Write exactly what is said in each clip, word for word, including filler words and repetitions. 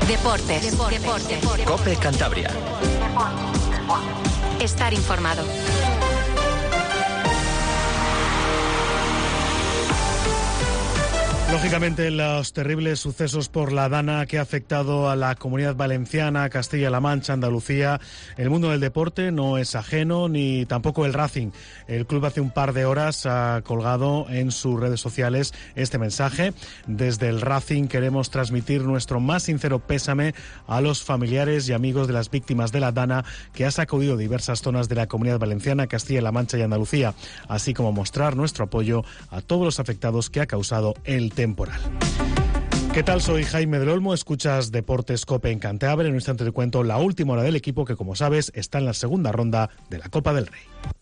Deportes. Deportes. Deportes. COPE Cantabria. Estar informado. Lógicamente, los terribles sucesos por la Dana que ha afectado a la Comunidad Valenciana, Castilla-La Mancha, Andalucía, el mundo del deporte no es ajeno, ni tampoco el Racing. El club hace un par de horas ha colgado en sus redes sociales este mensaje. Desde el Racing queremos transmitir nuestro más sincero pésame a los familiares y amigos de las víctimas de la Dana que ha sacudido diversas zonas de la Comunidad Valenciana, Castilla-La Mancha y Andalucía, así como mostrar nuestro apoyo a todos los afectados que ha causado el temporal. ¿Qué tal? Soy Jaime del Olmo, escuchas Deportes COPE en Cantabria. En un instante te cuento la última hora del equipo que, como sabes, está en la segunda ronda de la Copa del Rey.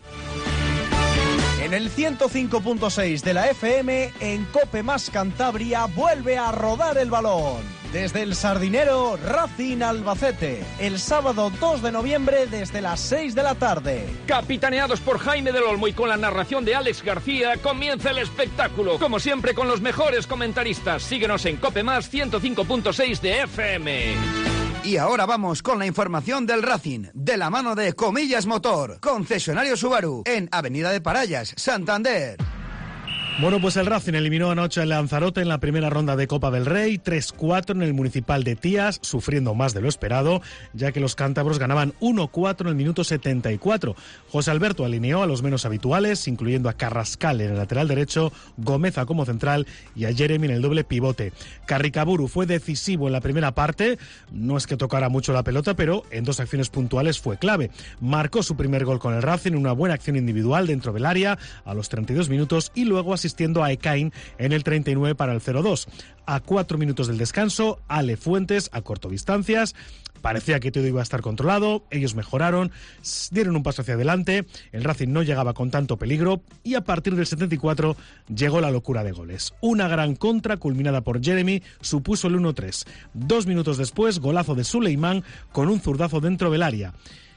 En el ciento cinco punto seis de la F M, en COPE más Cantabria, vuelve a rodar el balón. Desde el Sardinero, Racing Albacete, el sábado dos de noviembre desde las seis de la tarde. Capitaneados por Jaime del Olmo y con la narración de Alex García, comienza el espectáculo. Como siempre, con los mejores comentaristas. Síguenos en COPE más ciento cinco punto seis de F M. Y ahora vamos con la información del Racing, de la mano de Comillas Motor, concesionario Subaru, en Avenida de Parallas, Santander. Bueno, pues el Racing eliminó anoche al Lanzarote en la primera ronda de Copa del Rey, tres cuatro en el Municipal de Tías, sufriendo más de lo esperado, ya que los cántabros ganaban uno cuatro en el minuto setenta y cuatro. José Alberto alineó a los menos habituales, incluyendo a Carrascal en el lateral derecho, Gómeza como central y a Jeremy en el doble pivote. Carricaburu fue decisivo en la primera parte, no es que tocara mucho la pelota, pero en dos acciones puntuales fue clave. Marcó su primer gol con el Racing, una buena acción individual dentro del área a los treinta y dos minutos y luego así asistiendo a Ekain en el treinta y nueve para el cero dos. A cuatro minutos del descanso, Ale Fuentes a corto distancias. Parecía que todo iba a estar controlado, ellos mejoraron, dieron un paso hacia adelante, el Racing no llegaba con tanto peligro y a partir del setenta y cuatro llegó la locura de goles. Una gran contra culminada por Jeremy supuso el uno tres. Dos minutos después, golazo de Suleimán con un zurdazo dentro del área.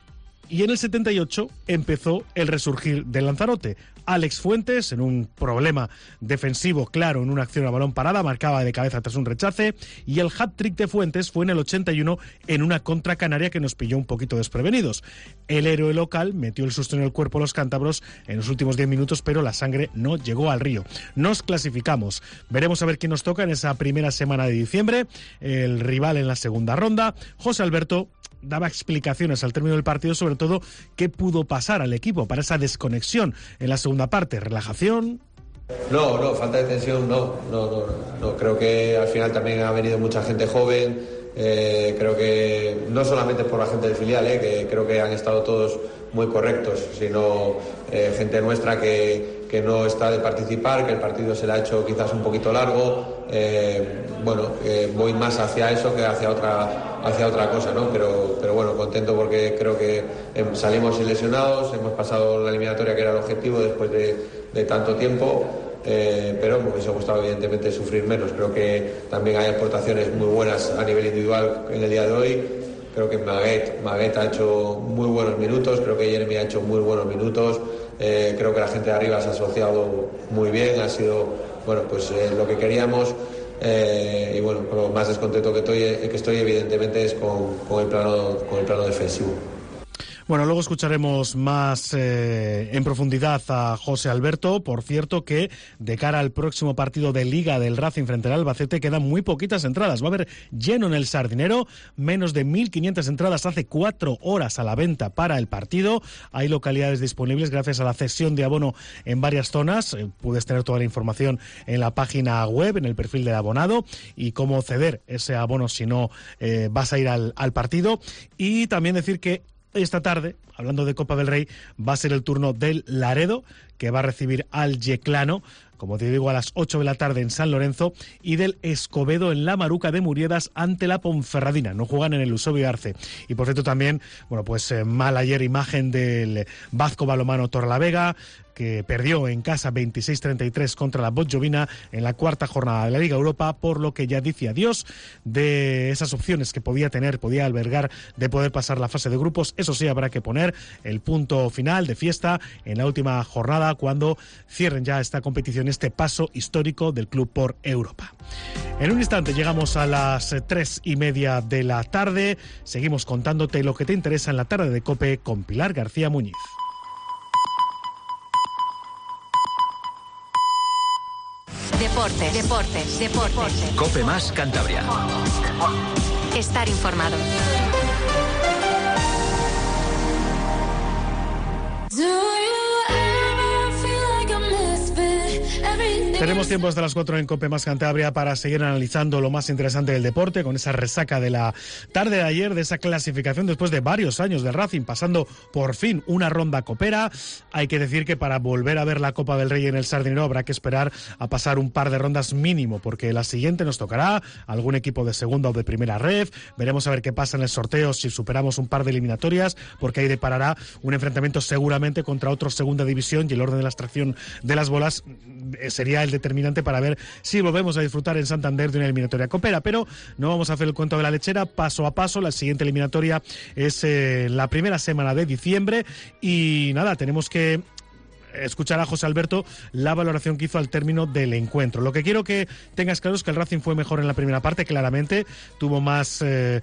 Y en el setenta y ocho empezó el resurgir del Lanzarote. Alex Fuentes, en un problema defensivo claro, en una acción a balón parada, marcaba de cabeza tras un rechace, y el hat-trick de Fuentes fue en el ochenta y uno en una contra canaria que nos pilló un poquito desprevenidos. El héroe local metió el susto en el cuerpo a los cántabros en los últimos diez minutos, pero la sangre no llegó al río. Nos clasificamos. Veremos a ver quién nos toca en esa primera semana de diciembre, el rival en la segunda ronda. José Alberto daba explicaciones al término del partido, sobre todo qué pudo pasar al equipo para esa desconexión en la segunda parte. ¿Relajación? No, no, falta de tensión no, no, no, no. Creo que al final también ha venido mucha gente joven, eh, creo que no solamente por la gente del filial, eh, que creo que han estado todos muy correctos, sino eh, gente nuestra que, que no está de participar, que el partido se le ha hecho quizás un poquito largo, eh, bueno, eh, voy más hacia eso que hacia otra hacia otra cosa, ¿no? Pero, pero bueno, contento porque creo que eh, salimos ilesionados, hemos pasado la eliminatoria que era el objetivo después de, de tanto tiempo, eh, pero me hubiese gustado evidentemente sufrir menos. Creo que también hay aportaciones muy buenas a nivel individual en el día de hoy. Creo que Maguet, Maguet ha hecho muy buenos minutos, creo que Jeremy ha hecho muy buenos minutos, eh, creo que la gente de arriba se ha asociado muy bien, ha sido, bueno, pues eh, lo que queríamos. Eh, y bueno, lo más descontento que estoy, que estoy evidentemente es con, con, el plano, con el plano defensivo. Bueno, luego escucharemos más eh, en profundidad a José Alberto. Por cierto que de cara al próximo partido de Liga del Racing frente al Albacete quedan muy poquitas entradas. Va a haber lleno en el Sardinero, menos de mil quinientas entradas hace cuatro horas a la venta para el partido. Hay localidades disponibles gracias a la cesión de abono en varias zonas. Eh, puedes tener toda la información en la página web, en el perfil del abonado, y cómo ceder ese abono si no eh, vas a ir al, al partido. Y también decir que esta tarde, hablando de Copa del Rey, va a ser el turno del Laredo, que va a recibir al Yeclano, como te digo, a las ocho de la tarde en San Lorenzo, y del Escobedo en la Maruca de Muriedas ante la Ponferradina. No juegan en el Eusebio Arce. Y por cierto también, bueno, pues eh, mal ayer imagen del Vasco Balomano Torrelavega, que perdió en casa veintiséis treinta y tres contra la Botjovina en la cuarta jornada de la Liga Europa, por lo que ya dice adiós de esas opciones que podía tener, podía albergar de poder pasar la fase de grupos. Eso sí, habrá que poner el punto final de fiesta en la última jornada cuando cierren ya esta competición, este paso histórico del club por Europa. En un instante llegamos a las tres y media de la tarde. Seguimos contándote lo que te interesa en la tarde de COPE con Pilar García Muñiz. Deportes, deportes, deportes. COPE más Cantabria. Estar informado. Tenemos tiempo hasta las cuatro en COPE más Cantabria para seguir analizando lo más interesante del deporte, con esa resaca de la tarde de ayer, de esa clasificación después de varios años del Racing, pasando por fin una ronda copera. Hay que decir que para volver a ver la Copa del Rey en el Sardinero habrá que esperar a pasar un par de rondas mínimo, porque la siguiente nos tocará algún equipo de segunda o de primera ref. Veremos a ver qué pasa en el sorteo si superamos un par de eliminatorias, porque ahí deparará un enfrentamiento seguramente contra otro segunda división, y el orden de la extracción de las bolas sería el determinante para ver si volvemos a disfrutar en Santander de una eliminatoria copera. Pero no vamos a hacer el cuento de la lechera, paso a paso. La siguiente eliminatoria es eh, la primera semana de diciembre y nada, tenemos que escuchar a José Alberto la valoración que hizo al término del encuentro. Lo que quiero que tengas claro es que el Racing fue mejor en la primera parte, claramente, tuvo más eh,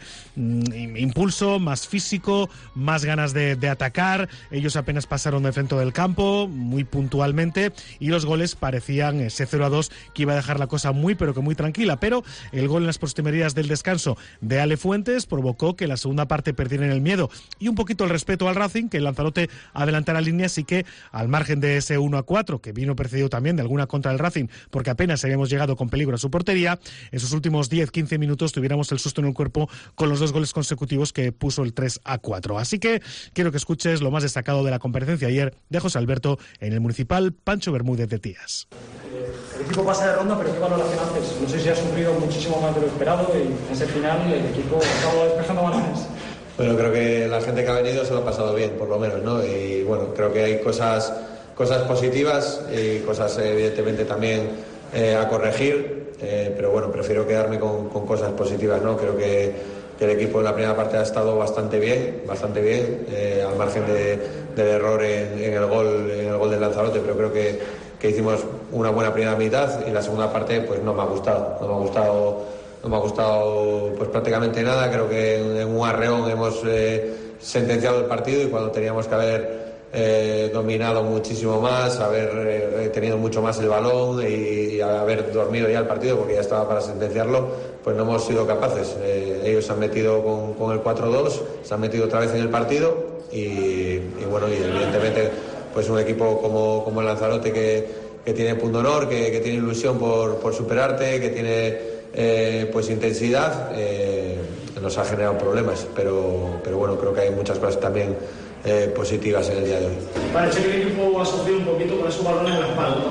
impulso, más físico, más ganas de, de atacar. Ellos apenas pasaron de frente del campo, muy puntualmente, y los goles parecían ese cero a dos que iba a dejar la cosa muy pero que muy tranquila, pero el gol en las postrimerías del descanso de Ale Fuentes provocó que la segunda parte perdieran el miedo y un poquito el respeto al Racing, que el Lanzarote adelantara líneas y que al margen de ese uno a cuatro, que vino precedido también de alguna contra del Racing, porque apenas habíamos llegado con peligro a su portería, esos últimos diez quince minutos tuviéramos el susto en el cuerpo con los dos goles consecutivos que puso el tres a cuatro. Así que quiero que escuches lo más destacado de la comparecencia ayer de José Alberto en el municipal Pancho Bermúdez de Tías. El equipo pasa de ronda, pero ¿qué valoración haces? No sé si ha sufrido muchísimo más de lo esperado y en ese final el equipo estaba despejando balones. Bueno, creo que la gente que ha venido se lo ha pasado bien, por lo menos, ¿no? Y bueno, creo que hay cosas... cosas positivas y cosas evidentemente también eh, a corregir, eh, pero bueno, prefiero quedarme con, con cosas positivas, ¿no? Creo que, que el equipo en la primera parte ha estado bastante bien, bastante bien, eh, al margen de, del error en, en el gol, en el gol del Lanzarote, pero creo que, que hicimos una buena primera mitad y la segunda parte pues no me ha gustado, no me ha gustado, no me ha gustado pues prácticamente nada. Creo que en, en un arreón hemos eh, sentenciado el partido y cuando teníamos que haber Eh, dominado muchísimo más, haber eh, tenido mucho más el balón y, y haber dormido ya el partido porque ya estaba para sentenciarlo, pues no hemos sido capaces. Eh, ellos se han metido con, con el cuatro dos, se han metido otra vez en el partido y, y bueno, y evidentemente pues un equipo como, como el Lanzarote que, que tiene punto honor, que, que tiene ilusión por, por superarte, que tiene eh, pues intensidad, eh, nos ha generado problemas, pero, pero bueno, creo que hay muchas cosas también Eh, positivas en el día de hoy. Parece que el equipo ha sufrido un poquito con esos balones en las manos, ¿no?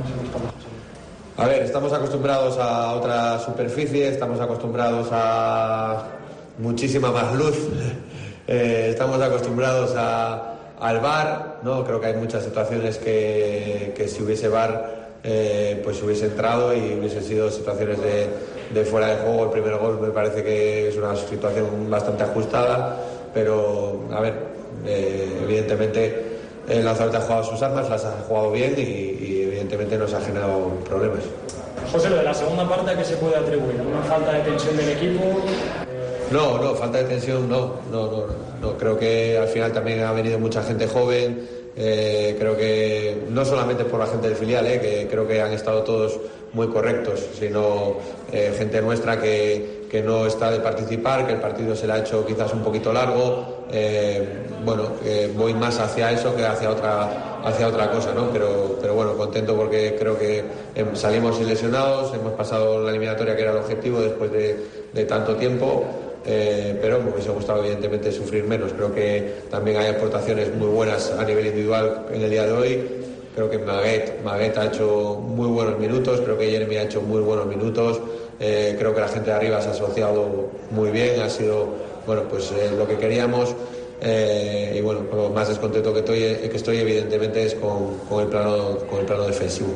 A ver, estamos acostumbrados a otra superficie, estamos acostumbrados a muchísima más luz, eh, estamos acostumbrados a, al V A R, ¿no? Creo que hay muchas situaciones que, que si hubiese V A R eh, pues hubiese entrado y hubiesen sido situaciones de, de fuera de juego. El primer gol me parece que es una situación bastante ajustada, pero a ver, Eh, evidentemente el Lanzarote ha jugado sus armas, las ha jugado bien y, y evidentemente nos ha generado problemas. José, lo de la segunda parte, ¿a qué se puede atribuir? ¿Una falta de tensión del equipo? No, no, falta de tensión no, no, no, no. Creo que al final también ha venido mucha gente joven, eh, creo que no solamente por la gente del filial, eh, que creo que han estado todos muy correctos, sino eh, gente nuestra que, que no está de participar, que el partido se le ha hecho quizás un poquito largo. Eh, bueno, eh, voy más hacia eso que hacia otra hacia otra cosa, ¿no? Pero, pero bueno, contento porque creo que eh, salimos ilesionados, hemos pasado la eliminatoria que era el objetivo después de, de tanto tiempo, eh, pero me hubiese gustado evidentemente sufrir menos. Creo que también hay aportaciones muy buenas a nivel individual en el día de hoy. Creo que Maguet, Maguet ha hecho muy buenos minutos, creo que Jeremy ha hecho muy buenos minutos, eh, creo que la gente de arriba se ha asociado muy bien, ha sido bueno, pues eh, lo que queríamos. Eh, y bueno, lo más descontento que estoy, que estoy evidentemente es con, con, el plano, con el plano defensivo.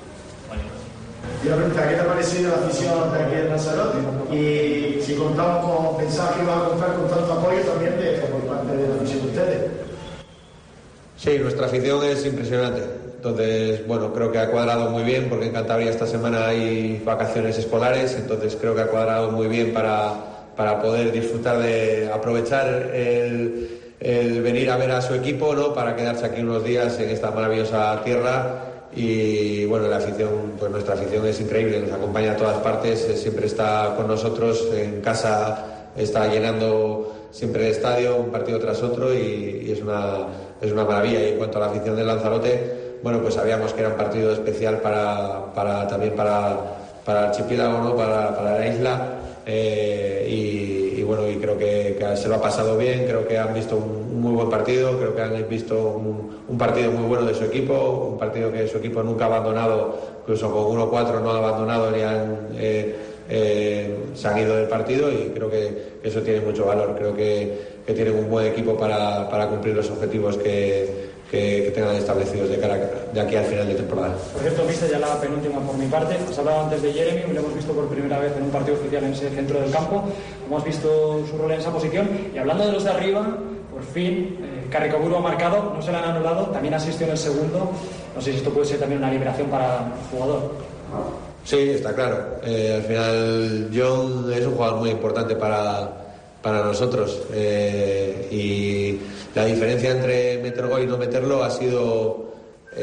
Y la pregunta, ¿qué te ha parecido la afición de aquí en Lanzarote? Y si contamos con pensar que iba a contar con tanto apoyo también de, por parte de la afición de ustedes. Sí, nuestra afición es impresionante. Entonces, bueno, creo que ha cuadrado muy bien porque en Cantabria esta semana hay vacaciones escolares, entonces creo que ha cuadrado muy bien para, para poder disfrutar de aprovechar el, el venir a ver a su equipo, ¿no? Para quedarse aquí unos días en esta maravillosa tierra. Y bueno, la afición, pues nuestra afición es increíble, nos acompaña a todas partes, siempre está con nosotros, en casa está llenando siempre el estadio, un partido tras otro, y, y es una, es una maravilla. Y en cuanto a la afición del Lanzarote, bueno, pues sabíamos que era un partido especial para, para también para, para el archipiélago, ¿no? para, para la isla, eh, y, y bueno, y creo que, que se lo ha pasado bien, creo que han visto un, un muy buen partido, creo que han visto un, un partido muy bueno de su equipo, un partido que su equipo nunca ha abandonado, incluso con uno cuatro no ha abandonado ni han eh, eh, se han ido del partido, y creo que eso tiene mucho valor. Creo que, que tienen un buen equipo para, para cumplir los objetivos que Que, que tengan establecidos de cara de aquí al final de temporada. Por cierto, viste ya la penúltima por mi parte. Has hablado antes de Jeremy, lo hemos visto por primera vez en un partido oficial en ese centro del campo. Hemos visto su rol en esa posición. Y hablando de los de arriba, por fin, eh, Carricaburu ha marcado, no se le han anulado, también asistió en el segundo. No sé si esto puede ser también una liberación para el jugador. Sí, está claro. Eh, al final, John es un jugador muy importante para, para nosotros. Eh, y la diferencia entre meter gol y no meterlo ha sido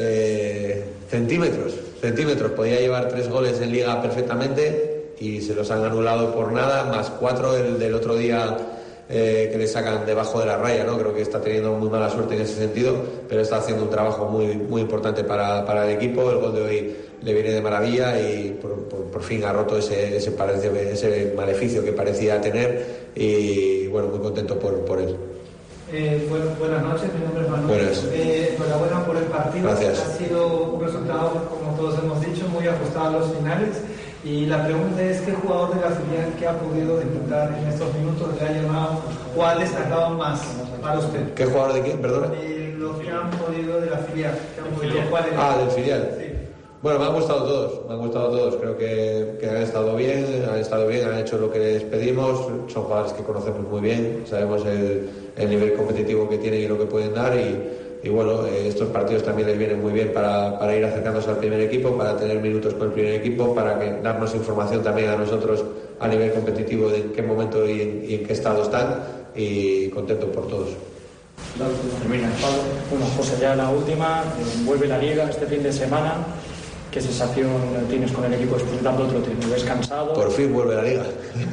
eh, centímetros. Centímetros. Podía llevar tres goles en Liga perfectamente y se los han anulado por nada, más cuatro el del otro día eh, que le sacan debajo de la raya, ¿no? Creo que está teniendo muy mala suerte en ese sentido, pero está haciendo un trabajo muy, muy importante para, para el equipo. El gol de hoy le viene de maravilla y por, por, por fin ha roto ese, ese, parece, ese maleficio que parecía tener, y bueno, muy contento por, por él. Eh, bueno, buenas noches, mi nombre es Manuel. Buenas. Eh, enhorabuena por el partido. Gracias. Ha sido un resultado, como todos hemos dicho, muy ajustado a los finales. Y la pregunta es, ¿qué jugador de la filial que ha podido disfrutar en estos minutos le ha llamado o ha destacado más para usted? ¿Qué jugador de quién? Perdona. Eh, los que han podido de la filial. Que han podido, ¿cuál es? Ah, del filial. Sí. Bueno, me han gustado todos, me han gustado todos. Creo que, que han estado bien, han estado bien, han hecho lo que les pedimos. Son jugadores que conocemos muy bien, sabemos el, el nivel competitivo que tienen y lo que pueden dar. Y, y bueno, eh, estos partidos también les vienen muy bien para, para ir acercándose al primer equipo, para tener minutos con el primer equipo, para que, darnos información también a nosotros a nivel competitivo de en qué momento y en, y en qué estado están. Y contento por todos. Termina. Bueno, José, ya la última. Eh, vuelve la Liga este fin de semana. ¿Qué sensación tienes con el equipo después de tanto otro tiempo? ¿Ves cansado? Por fin vuelve la Liga.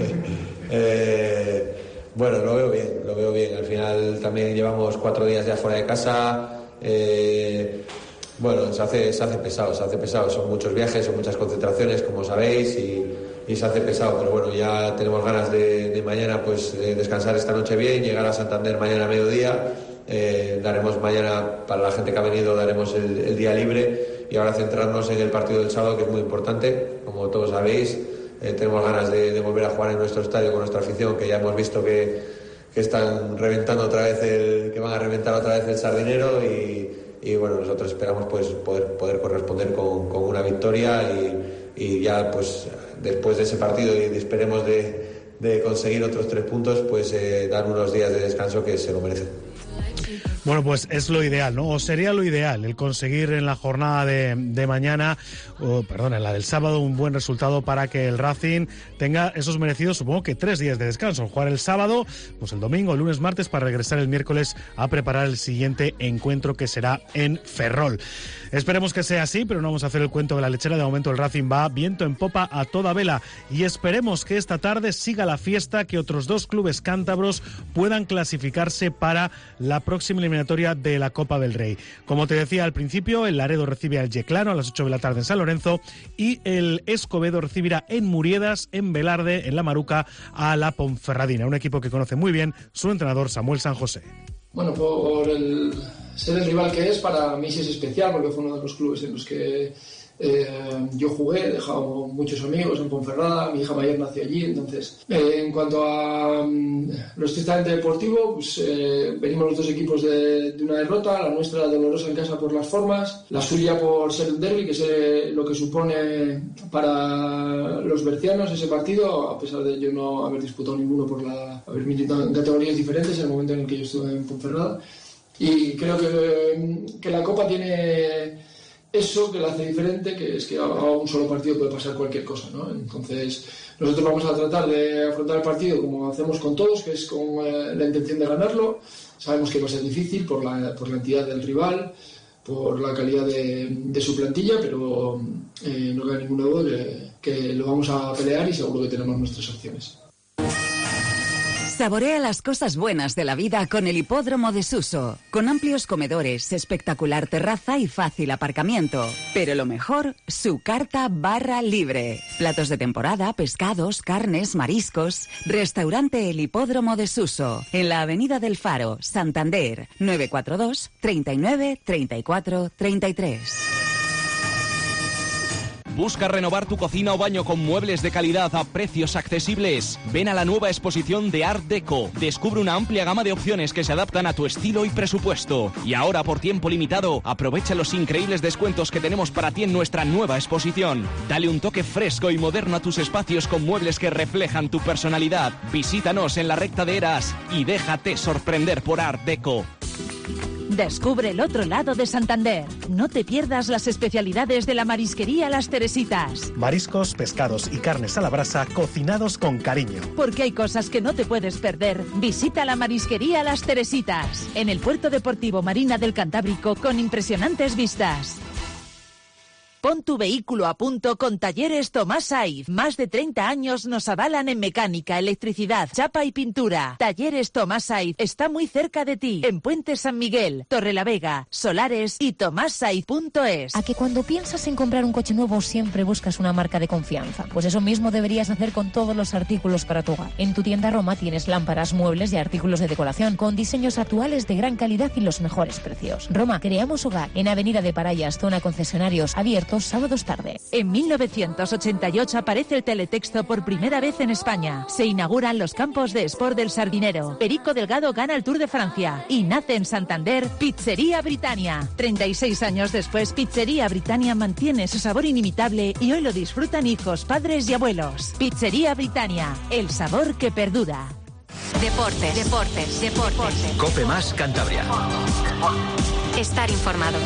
eh, bueno, lo veo bien, lo veo bien. Al final también llevamos cuatro días ya fuera de casa. Eh, bueno, se hace, se hace pesado, se hace pesado. Son muchos viajes, son muchas concentraciones, como sabéis, y, y se hace pesado. Pero bueno, ya tenemos ganas de, de mañana pues de descansar esta noche bien, llegar a Santander mañana a mediodía. Eh, daremos mañana, para la gente que ha venido, daremos el, el día libre. Y ahora centrarnos en el partido del sábado, que es muy importante, como todos sabéis. Eh, tenemos ganas de, de volver a jugar en nuestro estadio con nuestra afición, que ya hemos visto que, que están reventando otra vez el, que van a reventar otra vez el Sardinero, y, y bueno, nosotros esperamos pues poder, poder corresponder con, con una victoria, y, y ya pues después de ese partido, y esperemos de, de conseguir otros tres puntos, pues eh, dar unos días de descanso que se lo merecen. Bueno, pues es lo ideal, ¿no? O sería lo ideal el conseguir en la jornada de, de mañana, o perdón, en la del sábado, un buen resultado para que el Racing tenga esos merecidos, supongo que tres días de descanso. Jugar el sábado, pues el domingo, el lunes, martes, para regresar el miércoles a preparar el siguiente encuentro, que será en Ferrol. Esperemos que sea así, pero no vamos a hacer el cuento de la lechera. De momento el Racing va viento en popa a toda vela, y esperemos que esta tarde siga la fiesta, que otros dos clubes cántabros puedan clasificarse para la próxima eliminatoria de la Copa del Rey. Como te decía al principio, el Laredo recibe al Yeclano a las ocho de la tarde en San Lorenzo, y el Escobedo recibirá en Muriedas, en Velarde, en La Maruca, a la Ponferradina, un equipo que conoce muy bien su entrenador Samuel San José. Bueno, por el ser el rival que es, para mí sí es especial, porque fue uno de los clubes en los que Eh, yo jugué, he dejado muchos amigos en Ponferrada, mi hija mayor nació allí, entonces eh, en cuanto a um, lo estrictamente deportivo, pues eh, venimos los dos equipos de, de una derrota, la nuestra dolorosa en casa por las formas, la suya por ser un derbi, que es eh, lo que supone para los bercianos ese partido, a pesar de yo no haber disputado ninguno por la, haber militado en categorías diferentes en el momento en el que yo estuve en Ponferrada, y creo que, que la Copa tiene eso que la hace diferente, que es que a un solo partido puede pasar cualquier cosa, ¿no? Entonces nosotros vamos a tratar de afrontar el partido como hacemos con todos, que es con eh, la intención de ganarlo. Sabemos que va a ser difícil por la, por la entidad del rival, por la calidad de, de su plantilla, pero eh, no cabe ninguna duda que, que lo vamos a pelear y seguro que tenemos nuestras opciones. Saborea las cosas buenas de la vida con el Hipódromo de Suso, con amplios comedores, espectacular terraza y fácil aparcamiento. Pero lo mejor, su carta barra libre. Platos de temporada, pescados, carnes, mariscos. Restaurante El Hipódromo de Suso, en la Avenida del Faro, Santander, nueve cuatro dos, treinta y nueve, treinta y cuatro, treinta y tres. ¿Busca renovar tu cocina o baño con muebles de calidad a precios accesibles? Ven a la nueva exposición de Art Deco. Descubre una amplia gama de opciones que se adaptan a tu estilo y presupuesto. Y ahora, por tiempo limitado, aprovecha los increíbles descuentos que tenemos para ti en nuestra nueva exposición. Dale un toque fresco y moderno a tus espacios con muebles que reflejan tu personalidad. Visítanos en la recta de Eras y déjate sorprender por Art Deco. Descubre el otro lado de Santander. No te pierdas las especialidades de la marisquería Las Teresitas. Mariscos, pescados y carnes a la brasa cocinados con cariño. Porque hay cosas que no te puedes perder. Visita la marisquería Las Teresitas, en el Puerto Deportivo Marina del Cantábrico, con impresionantes vistas. Pon tu vehículo a punto con Talleres Tomás Saiz. Más de treinta años nos avalan en mecánica, electricidad, chapa y pintura. Talleres Tomás Saiz está muy cerca de ti. En Puente San Miguel, Torrelavega, Solares y tomás saiz punto es. A que cuando piensas en comprar un coche nuevo siempre buscas una marca de confianza. Pues eso mismo deberías hacer con todos los artículos para tu hogar. En tu tienda Roma tienes lámparas, muebles y artículos de decoración con diseños actuales de gran calidad y los mejores precios. Roma, creamos hogar. En Avenida de Parayas, zona concesionarios, abiertos sábados tarde. En mil novecientos ochenta y ocho aparece el teletexto por primera vez en España. Se inauguran los campos de Sport del Sardinero. Perico Delgado gana el Tour de Francia. Y nace en Santander Pizzería Britannia. treinta y seis años después, Pizzería Britannia mantiene su sabor inimitable y hoy lo disfrutan hijos, padres y abuelos. Pizzería Britannia, el sabor que perdura. Deportes, deportes, deportes. Cope Más Cantabria. Estar informado.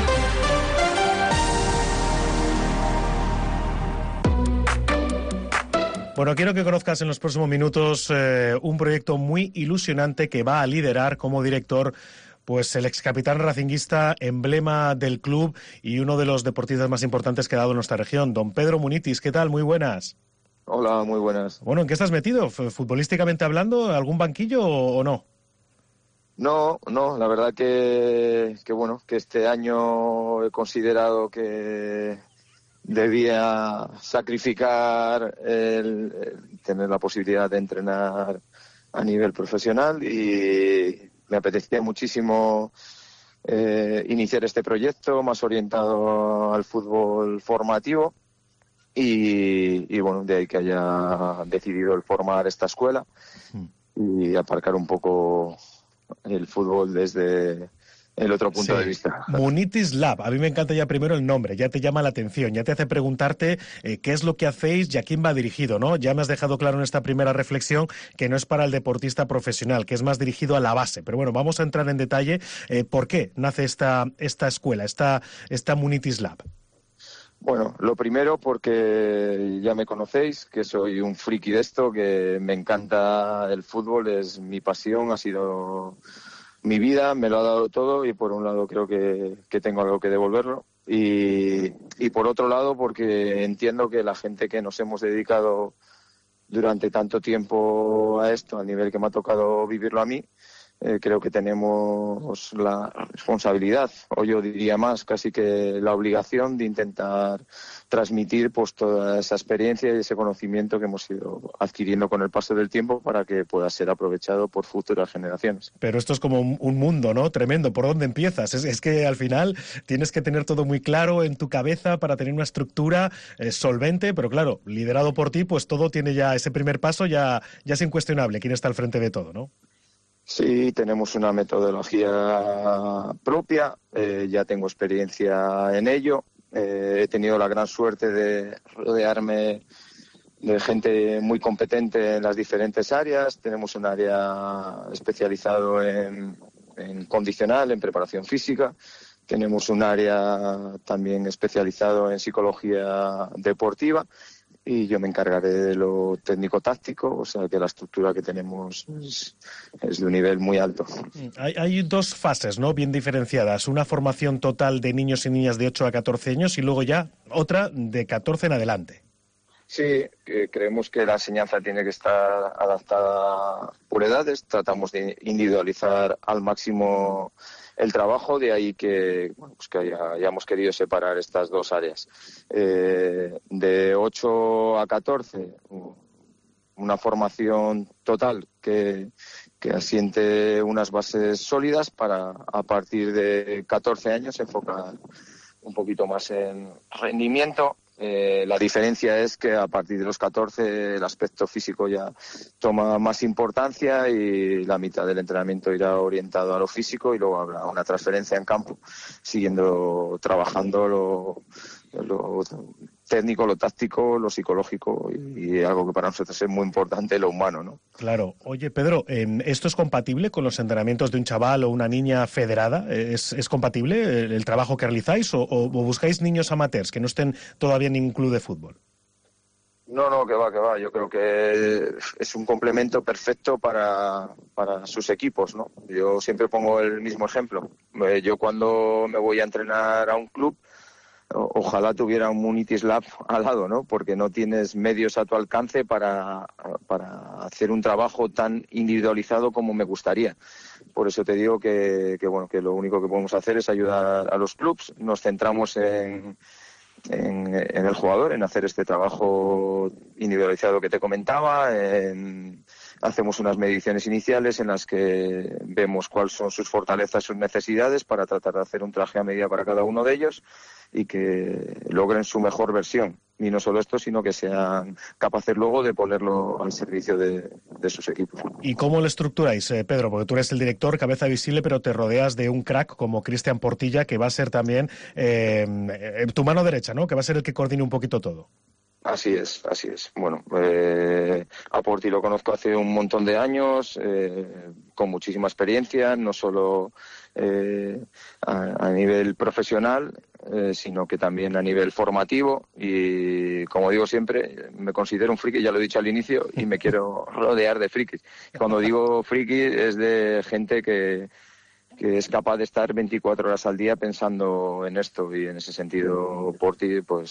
Bueno, quiero que conozcas en los próximos minutos eh, un proyecto muy ilusionante que va a liderar como director pues el ex capitán racinguista, emblema del club y uno de los deportistas más importantes que ha dado en nuestra región, don Pedro Munitis. ¿Qué tal? Muy buenas. Hola, muy buenas. Bueno, ¿en qué estás metido? ¿Futbolísticamente hablando? ¿Algún banquillo o, o no? No, no, la verdad que, que bueno, que este año he considerado que debía sacrificar el, el tener la posibilidad de entrenar a nivel profesional y me apetecía muchísimo eh, iniciar este proyecto más orientado al fútbol formativo y, y bueno, de ahí que haya decidido el formar esta escuela y aparcar un poco el fútbol desde el otro punto sí. de vista. Munitis Lab, a mí me encanta ya primero el nombre, ya te llama la atención, ya te hace preguntarte eh, qué es lo que hacéis y a quién va dirigido, ¿no? Ya me has dejado claro en esta primera reflexión que no es para el deportista profesional, que es más dirigido a la base, pero bueno, vamos a entrar en detalle eh, por qué nace esta, esta escuela, esta, esta Munitis Lab. Bueno, lo primero porque ya me conocéis, que soy un friki de esto, que me encanta el fútbol, es mi pasión, ha sido mi vida, me lo ha dado todo y por un lado creo que, que tengo algo que devolverlo y, y por otro lado porque entiendo que la gente que nos hemos dedicado durante tanto tiempo a esto, al nivel que me ha tocado vivirlo a mí, eh, creo que tenemos la responsabilidad, o yo diría más, casi que la obligación de intentar transmitir pues toda esa experiencia y ese conocimiento que hemos ido adquiriendo con el paso del tiempo para que pueda ser aprovechado por futuras generaciones. Pero esto es como un, un mundo, ¿no? Tremendo. ¿Por dónde empiezas? Es, es que al final tienes que tener todo muy claro en tu cabeza para tener una estructura eh, solvente, pero claro, liderado por ti, pues todo tiene ya ese primer paso, ya, ya es incuestionable quién está al frente de todo, ¿no? Sí, tenemos una metodología propia, eh, ya tengo experiencia en ello. Eh, he tenido la gran suerte de rodearme de gente muy competente en las diferentes áreas. Tenemos un área especializado en, en condicional, en preparación física. Tenemos un área también especializado en psicología deportiva. Y yo me encargaré de lo técnico-táctico, o sea que la estructura que tenemos es, es de un nivel muy alto. Hay, hay dos fases, ¿no?, bien diferenciadas. Una formación total de niños y niñas de ocho a catorce años y luego ya otra de catorce en adelante. Sí, que creemos que la enseñanza tiene que estar adaptada por edades. Tratamos de individualizar al máximo el trabajo, de ahí que, bueno, pues que haya, hayamos querido separar estas dos áreas. Eh, de ocho a catorce, una formación total que, que asiente unas bases sólidas para, a partir de catorce años, enfocar un poquito más en rendimiento. Eh, la diferencia es que a partir de los catorce el aspecto físico ya toma más importancia y la mitad del entrenamiento irá orientado a lo físico y luego habrá una transferencia en campo, siguiendo trabajando lo, lo técnico, lo táctico, lo psicológico y, y algo que para nosotros es muy importante, lo humano, ¿no? Claro. Oye, Pedro, ¿esto es compatible con los entrenamientos de un chaval o una niña federada? ¿Es, es compatible el, el trabajo que realizáis o, o buscáis niños amateurs que no estén todavía en ningún club de fútbol? No, no, que va, que va. Yo creo que es un complemento perfecto para, para sus equipos, ¿no? Yo siempre pongo el mismo ejemplo. Yo cuando me voy a entrenar a un club, ojalá tuviera un Munitis Lab al lado, ¿no? Porque no tienes medios a tu alcance para, para hacer un trabajo tan individualizado como me gustaría. Por eso te digo que, que, bueno, que lo único que podemos hacer es ayudar a los clubs. Nos centramos en, en, en el jugador, en hacer este trabajo individualizado que te comentaba. En, hacemos unas mediciones iniciales en las que vemos cuáles son sus fortalezas, sus necesidades, para tratar de hacer un traje a medida para cada uno de ellos y que logren su mejor versión. Y no solo esto, sino que sean capaces luego de ponerlo al servicio de, de sus equipos. ¿Y cómo lo estructuráis, eh, Pedro? Porque tú eres el director, cabeza visible, pero te rodeas de un crack como Cristian Portilla, que va a ser también eh, tu mano derecha, ¿no? Que va a ser el que coordine un poquito todo. Así es, así es. Bueno, eh, a Porti lo conozco hace un montón de años, eh, con muchísima experiencia, no solo eh, a, a nivel profesional, eh, sino que también a nivel formativo. Y como digo siempre, me considero un friki, ya lo he dicho al inicio, y me quiero rodear de frikis. Cuando digo friki es de gente que... que es capaz de estar veinticuatro horas al día pensando en esto, y en ese sentido Porti pues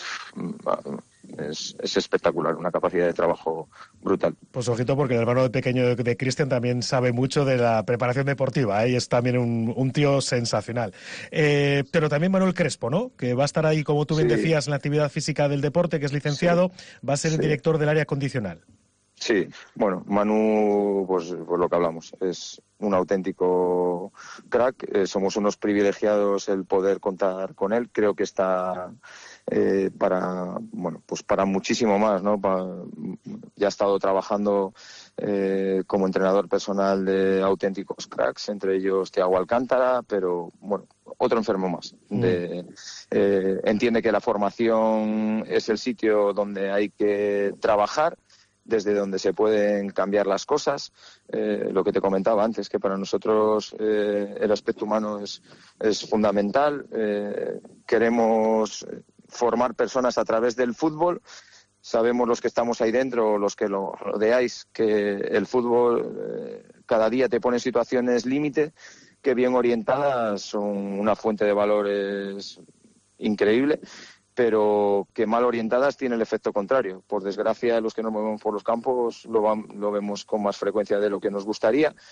es, es espectacular, una capacidad de trabajo brutal. Pues ojito, porque el hermano de pequeño de, de Cristian también sabe mucho de la preparación deportiva, ¿eh? Y es también un, un tío sensacional. Eh, pero también Manuel Crespo, ¿no? Que va a estar ahí, como tú bien sí. decías, en la actividad física del deporte, que es licenciado, sí. va a ser el sí. director del área condicional. Sí, bueno, Manu, pues, pues lo que hablamos, es un auténtico crack, eh, somos unos privilegiados el poder contar con él, creo que está eh, para, bueno, pues para muchísimo más, ¿no? Pa, ya ha estado trabajando eh, como entrenador personal de auténticos cracks, entre ellos Thiago Alcántara, pero bueno, otro enfermo más. De, eh, entiende que la formación es el sitio donde hay que trabajar, desde donde se pueden cambiar las cosas. Eh, lo que te comentaba antes, que para nosotros eh, el aspecto humano es, es fundamental. Eh, queremos formar personas a través del fútbol. Sabemos los que estamos ahí dentro, los que lo rodeáis, que el fútbol eh, cada día te pone en situaciones límite, que bien orientadas son una fuente de valores increíble, pero que mal orientadas tiene el efecto contrario. Por desgracia, los que nos movemos por los campos lo, van, lo vemos con más frecuencia de lo que nos gustaría.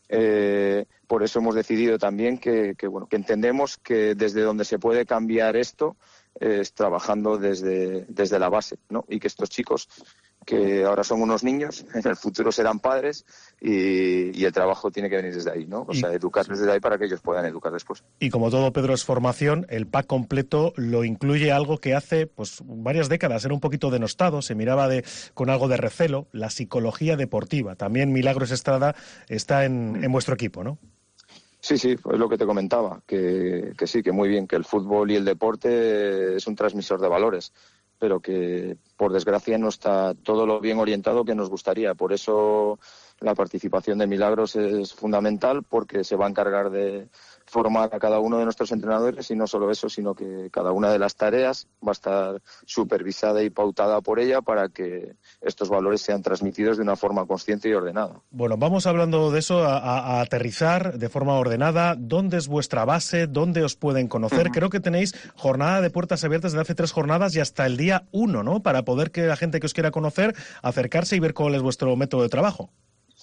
Eh, por eso hemos decidido también que, que, bueno, que entendemos que desde donde se puede cambiar esto eh, es trabajando desde, desde la base, ¿no? Y que estos chicos, que ahora son unos niños, en el futuro serán padres y, y el trabajo tiene que venir desde ahí, ¿no? O sea, educarles desde ahí para que ellos puedan educar después. Y como todo, Pedro, es formación, el pack completo lo incluye algo que hace pues varias décadas era un poquito denostado, se miraba de, con algo de recelo, la psicología deportiva. También Milagros Estrada está en, en vuestro equipo, ¿no? Sí, sí, es lo que te comentaba, que, que sí, que muy bien, que el fútbol y el deporte es un transmisor de valores, pero que por desgracia no está todo lo bien orientado que nos gustaría. Por eso la participación de Milagros es fundamental, porque se va a encargar de formar a cada uno de nuestros entrenadores, y no solo eso, sino que cada una de las tareas va a estar supervisada y pautada por ella para que estos valores sean transmitidos de una forma consciente y ordenada. Bueno, vamos hablando de eso, a, a, a aterrizar de forma ordenada. ¿Dónde es vuestra base? ¿Dónde os pueden conocer? Uh-huh. Creo que tenéis jornada de puertas abiertas desde hace tres jornadas y hasta el día uno, ¿no? Para poder que la gente que os quiera conocer, acercarse y ver cuál es vuestro método de trabajo.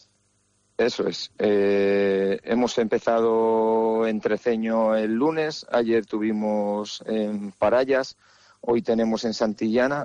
Eso es. Eh, hemos empezado en Treceño el lunes, ayer tuvimos en Parayas, hoy tenemos en Santillana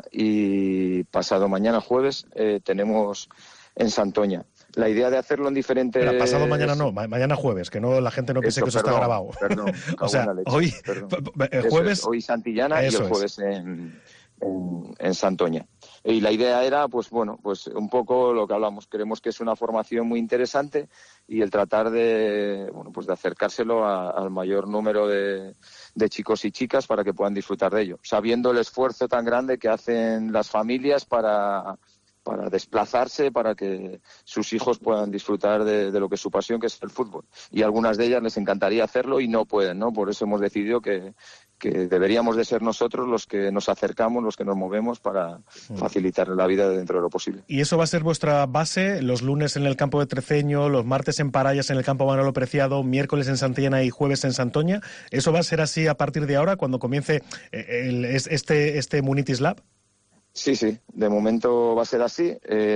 y pasado mañana jueves eh, tenemos en Santoña. La idea de hacerlo en diferentes... Pero pasado mañana no, ma- mañana jueves, que no la gente no piense eso, que eso perdón, está grabado. Perdón, o sea, leche, hoy, el jueves... Es, hoy Santillana y el jueves en, en, en Santoña. Y la idea era, pues bueno, pues un poco lo que hablamos. Creemos que es una formación muy interesante y el tratar de, bueno, pues de acercárselo a, al mayor número de, de chicos y chicas para que puedan disfrutar de ello, sabiendo el esfuerzo tan grande que hacen las familias para, para desplazarse, para que sus hijos puedan disfrutar de, de lo que es su pasión, que es el fútbol. Y a algunas de ellas les encantaría hacerlo y no pueden, ¿no? Por eso hemos decidido que que deberíamos de ser nosotros los que nos acercamos, los que nos movemos para facilitar la vida dentro de lo posible. ¿Y eso va a ser vuestra base? Los lunes en el campo de Treceño, los martes en Parayas en el campo Manolo Preciado, miércoles en Santillana y jueves en Santoña. ¿Eso va a ser así a partir de ahora, cuando comience el, este, este Munitis Lab? Sí, sí, de momento va a ser así.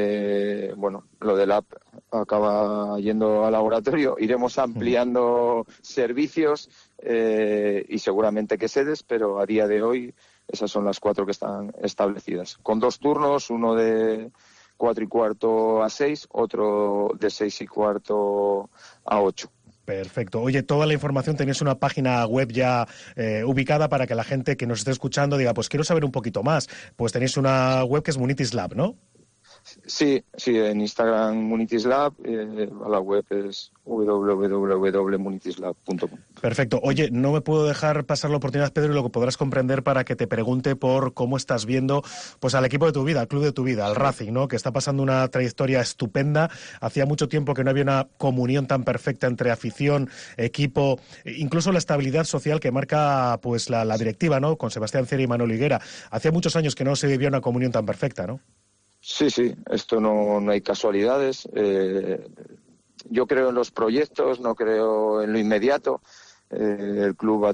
Eh, bueno, lo del app acaba yendo al laboratorio, iremos ampliando uh-huh. servicios eh, y seguramente que sedes, pero a día de hoy esas son las cuatro que están establecidas. Con dos turnos, uno de cuatro y cuarto a seis, otro de seis y cuarto a ocho. Perfecto. Oye, toda la información, tenéis una página web ya eh, ubicada para que la gente que nos esté escuchando diga, pues quiero saber un poquito más. Pues tenéis una web que es Munitis Lab, ¿no? Sí, sí, en Instagram Munitis Lab, eh, la web es w w w punto munitis lab punto com. Perfecto. Oye, no me puedo dejar pasar la oportunidad, Pedro, y lo que podrás comprender para que te pregunte por cómo estás viendo pues al equipo de tu vida, al club de tu vida, al Racing, ¿no? Que está pasando una trayectoria estupenda. Hacía mucho tiempo que no había una comunión tan perfecta entre afición, equipo, incluso la estabilidad social que marca pues la, la directiva, ¿no? Con Sebastián Cera y Manolo Higuera. Hacía muchos años que no se vivía una comunión tan perfecta, ¿no? Sí, sí, esto no, no hay casualidades. Eh, yo creo en los proyectos, no creo en lo inmediato. Eh, el club ha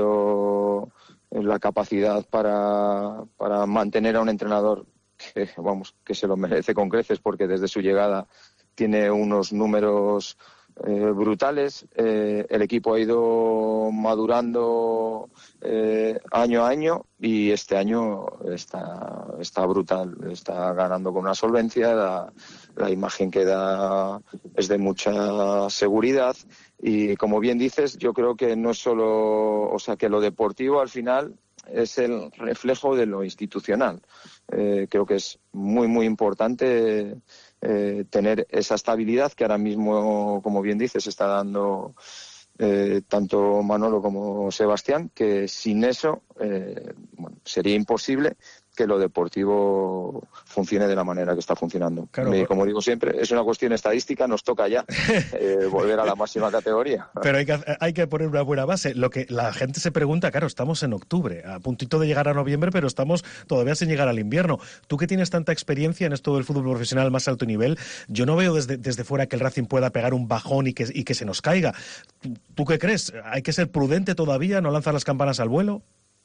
tenido la capacidad para, para mantener a un entrenador que, vamos, que se lo merece con creces, porque desde su llegada tiene unos números eh, brutales. Eh, el equipo ha ido madurando eh, año a año y este año está, está brutal, está ganando con una solvencia, la, la imagen que da es de mucha seguridad y, como bien dices, yo creo que no es solo, o sea, que lo deportivo al final es el reflejo de lo institucional. Eh, creo que es muy, muy importante eh, tener esa estabilidad que ahora mismo, como bien dices, está dando eh, tanto Manolo como Sebastián, que sin eso eh, bueno, sería imposible que lo deportivo funcione de la manera que está funcionando. Claro, y como digo siempre, es una cuestión estadística, nos toca ya eh, volver a la máxima categoría. Pero hay que, hay que poner una buena base. Lo que la gente se pregunta, claro, estamos en octubre, a puntito de llegar a noviembre, pero estamos todavía sin llegar al invierno. Tú que tienes tanta experiencia en esto del fútbol profesional más alto nivel, yo no veo desde, desde fuera que el Racing pueda pegar un bajón y que, y que se nos caiga. ¿Tú qué crees? ¿Hay que ser prudente todavía, no lanzar las campanas al vuelo?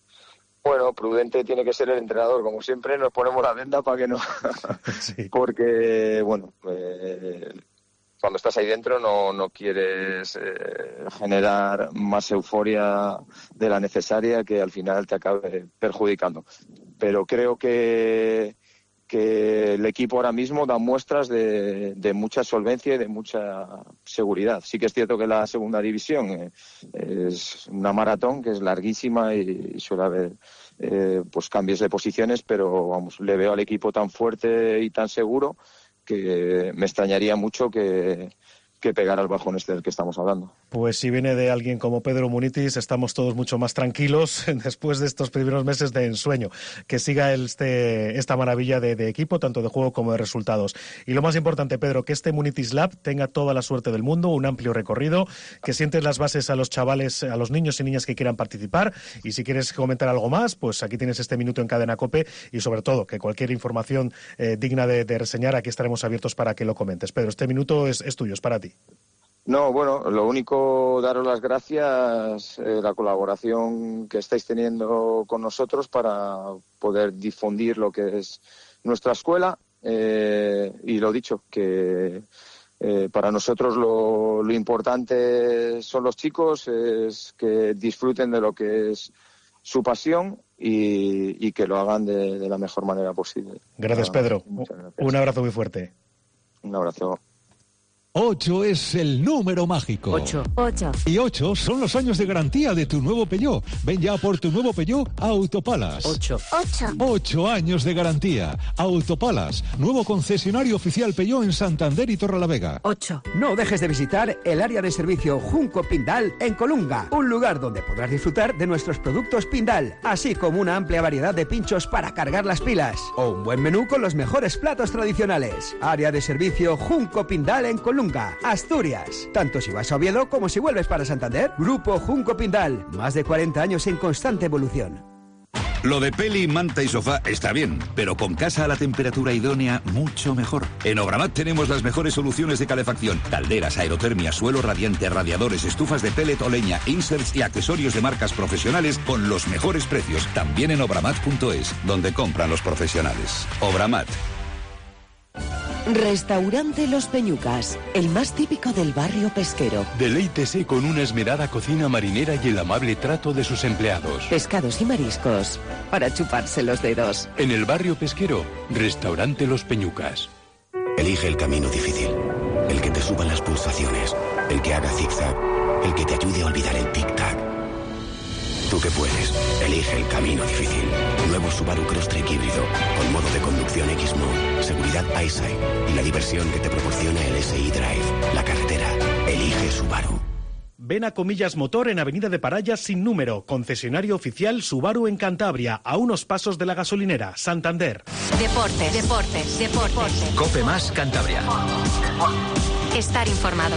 Bueno, prudente tiene que ser el entrenador, como siempre nos ponemos la venda para que no, sí. Porque, bueno, eh, cuando estás ahí dentro no, no quieres eh, generar más euforia de la necesaria que al final te acabe perjudicando. Pero creo que, que el equipo ahora mismo da muestras de, de mucha solvencia y de mucha seguridad. Sí que es cierto que la segunda división eh, es una maratón que es larguísima y, y suele haber eh, pues cambios de posiciones, pero vamos, le veo al equipo tan fuerte y tan seguro que me extrañaría mucho que, que pegara el bajón este del que estamos hablando. Pues si viene de alguien como Pedro Munitis, estamos todos mucho más tranquilos después de estos primeros meses de ensueño. Que siga este, esta maravilla de, de equipo, tanto de juego como de resultados. Y lo más importante, Pedro, que este Munitis Lab tenga toda la suerte del mundo, un amplio recorrido, que sientes las bases a los chavales, a los niños y niñas que quieran participar. Y si quieres comentar algo más, pues aquí tienes este minuto en Cadena COPE, y sobre todo, que cualquier información eh, digna de, de reseñar, aquí estaremos abiertos para que lo comentes. Pedro, este minuto es, es tuyo, es para ti. No, bueno, lo único, daros las gracias, eh, la colaboración que estáis teniendo con nosotros para poder difundir lo que es nuestra escuela, eh, y lo dicho, que eh, para nosotros lo, lo importante son los chicos, es que disfruten de lo que es su pasión y, y que lo hagan de, de la mejor manera posible. Gracias, Pedro. Gracias. Un abrazo muy fuerte. Un abrazo. ocho es el número mágico. ocho. ocho. Y ocho son los años de garantía de tu nuevo Peugeot. Ven ya por tu nuevo Peugeot a Autopalas. ocho. ocho. ocho años de garantía. Autopalas, nuevo concesionario oficial Peugeot en Santander y Torrelavega. ocho. No dejes de visitar el área de servicio Junco Pindal en Colunga, un lugar donde podrás disfrutar de nuestros productos Pindal, así como una amplia variedad de pinchos para cargar las pilas o un buen menú con los mejores platos tradicionales. Área de servicio Junco Pindal en Colunga, Asturias. Tanto si vas a Oviedo como si vuelves para Santander. Grupo Junco Pindal, más de cuarenta años en constante evolución. Lo de peli, manta y sofá está bien, pero con casa a la temperatura idónea, mucho mejor. En Obramat tenemos las mejores soluciones de calefacción: calderas, aerotermia, suelo radiante, radiadores, estufas de pellet o leña, inserts y accesorios de marcas profesionales con los mejores precios. También en obramat punto es, donde compran los profesionales. Obramat. Restaurante Los Peñucas, el más típico del barrio pesquero. Deleítese con una esmerada cocina marinera y el amable trato de sus empleados. Pescados y mariscos, para chuparse los dedos. En el barrio pesquero, Restaurante Los Peñucas. Elige el camino difícil, el que te suban las pulsaciones, el que haga zigzag, el que te ayude a olvidar el tic-tac. Tú que puedes, elige el camino difícil. Nuevo Subaru Crosstrek híbrido, con modo de conducción X-Mode, seguridad EyeSight y la diversión que te proporciona el S I Drive. La carretera, elige Subaru. Ven a Comillas Motor en Avenida de Parayas sin número, concesionario oficial Subaru en Cantabria, a unos pasos de la gasolinera, Santander. Deportes, deportes, deportes. Cope Más Cantabria. Estar informado.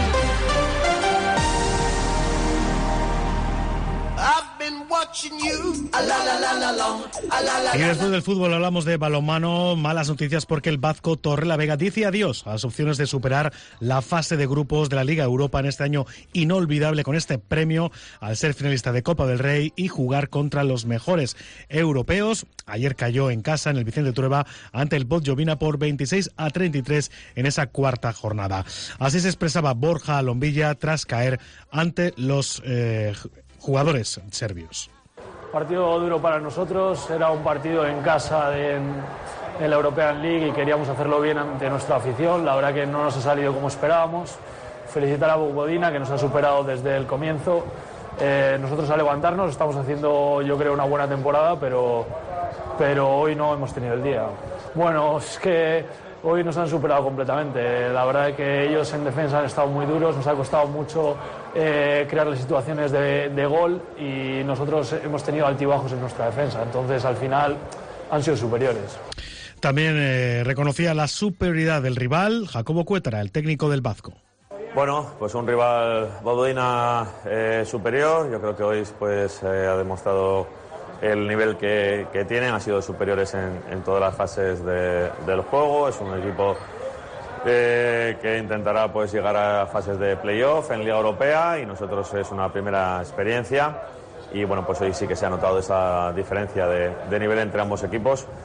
Y después del fútbol hablamos de balonmano. Malas noticias porque el Bazco Torrelavega dice adiós a las opciones de superar la fase de grupos de la Liga Europa en este año inolvidable con este premio al ser finalista de Copa del Rey y jugar contra los mejores europeos. Ayer cayó en casa en el Vicente Trueba ante el Podgorica por veintiséis a treinta y tres en esa cuarta jornada. Así se expresaba Borja Lombilla tras caer ante los eh, jugadores serbios. Partido duro para nosotros, era un partido en casa de, en, en la European League y queríamos hacerlo bien ante nuestra afición. La verdad que no nos ha salido como esperábamos. Felicitar a Podgorica, que nos ha superado desde el comienzo. Eh, nosotros a levantarnos estamos haciendo, yo creo, una buena temporada, pero, pero hoy no hemos tenido el día. Bueno, es que hoy nos han superado completamente. La verdad es que ellos en defensa han estado muy duros, nos ha costado mucho eh, crear las situaciones de, de gol y nosotros hemos tenido altibajos en nuestra defensa. Entonces, al final, han sido superiores. También eh, reconocía la superioridad del rival, Jacobo Cuétara, el técnico del Bazco. Bueno, pues un rival Podgorica eh, superior. Yo creo que hoy pues, eh, ha demostrado el nivel que, que tienen, han sido superiores en, en todas las fases de, del juego. Es un equipo eh, que intentará pues, llegar a fases de playoff en Liga Europea y nosotros es una primera experiencia y bueno, pues hoy sí que se ha notado esa diferencia de, de nivel entre ambos equipos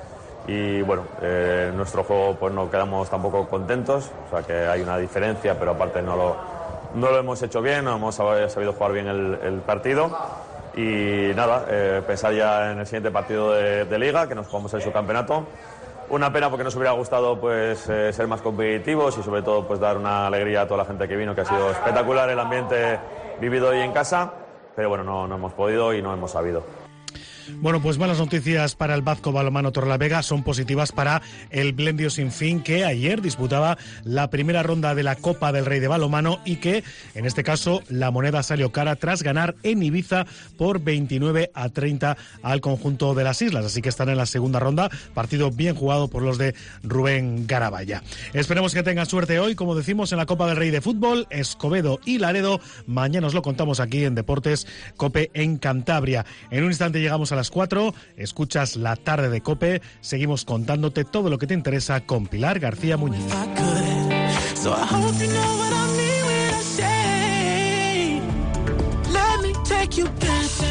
y bueno, eh, en nuestro juego pues no quedamos tampoco contentos, o sea que hay una diferencia, pero aparte no lo, no lo hemos hecho bien, no hemos sabido jugar bien el, el partido. Y nada, eh, pensar ya en el siguiente partido de, de Liga, que nos jugamos el subcampeonato. Una pena porque nos hubiera gustado pues eh, ser más competitivos y sobre todo pues dar una alegría a toda la gente que vino, que ha sido espectacular el ambiente vivido hoy en casa, pero bueno, no, no hemos podido y no hemos sabido. Bueno, pues malas noticias para el Vazco Balonmano Torrelavega, son positivas para el Blendio Sinfín, que ayer disputaba la primera ronda de la Copa del Rey de Balonmano y que, en este caso, la moneda salió cara tras ganar en Ibiza por veintinueve a treinta al conjunto de las Islas, así que están en la segunda ronda, partido bien jugado por los de Rubén Garabaya. Esperemos que tengan suerte hoy, como decimos, en la Copa del Rey de Fútbol, Escobedo y Laredo. Mañana os lo contamos aquí en Deportes COPE en Cantabria. En un instante llegamos a las cuatro, escuchas La Tarde de COPE, seguimos contándote todo lo que te interesa con Pilar García Muñiz. Let me take you dancing.